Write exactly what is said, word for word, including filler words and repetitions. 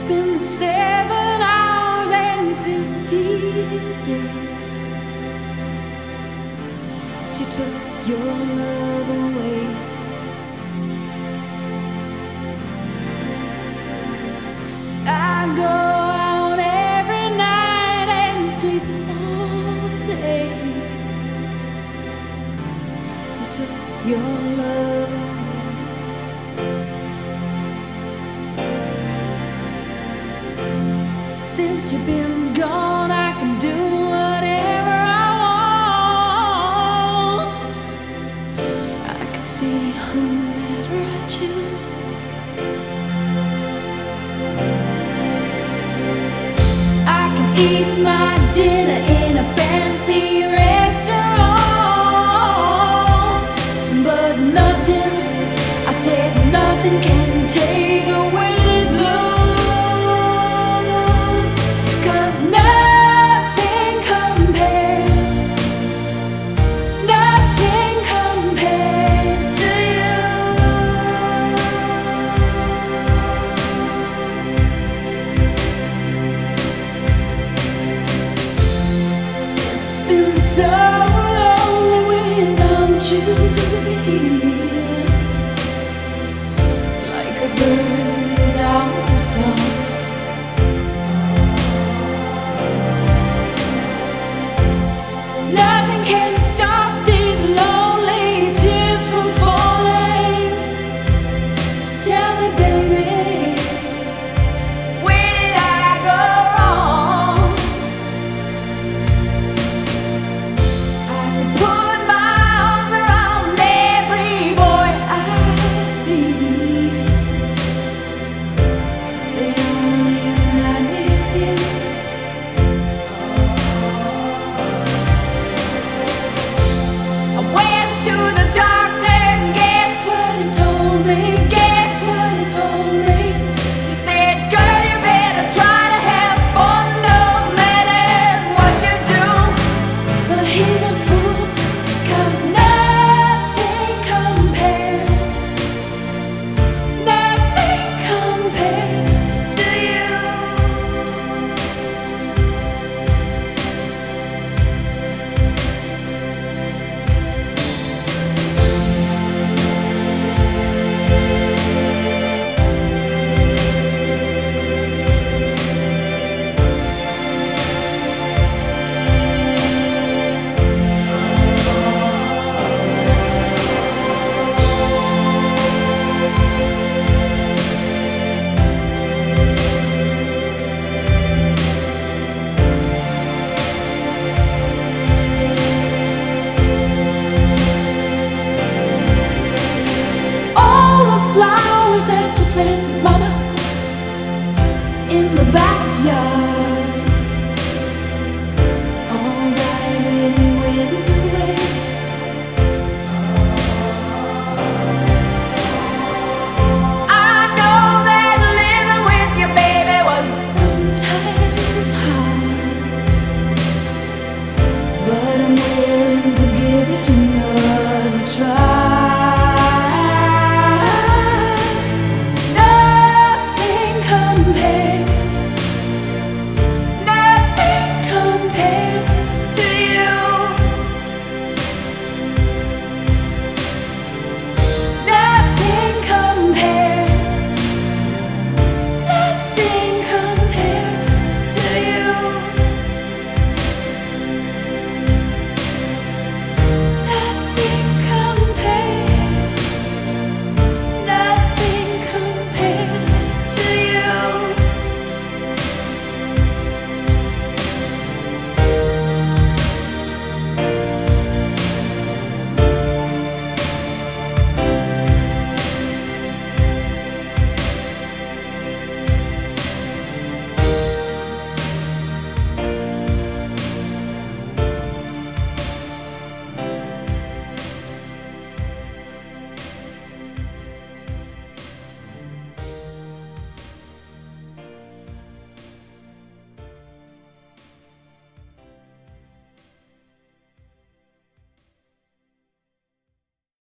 been seven hours and fifty days since you took your love away. I go out every night and sleep all day since you took your love away. Since you've been gone, I can do whatever I want. I can see whomever I choose. I can eat my dinner in a fancy restaurant, but nothing, I said nothing can take away this blues. Been so lonely without you here.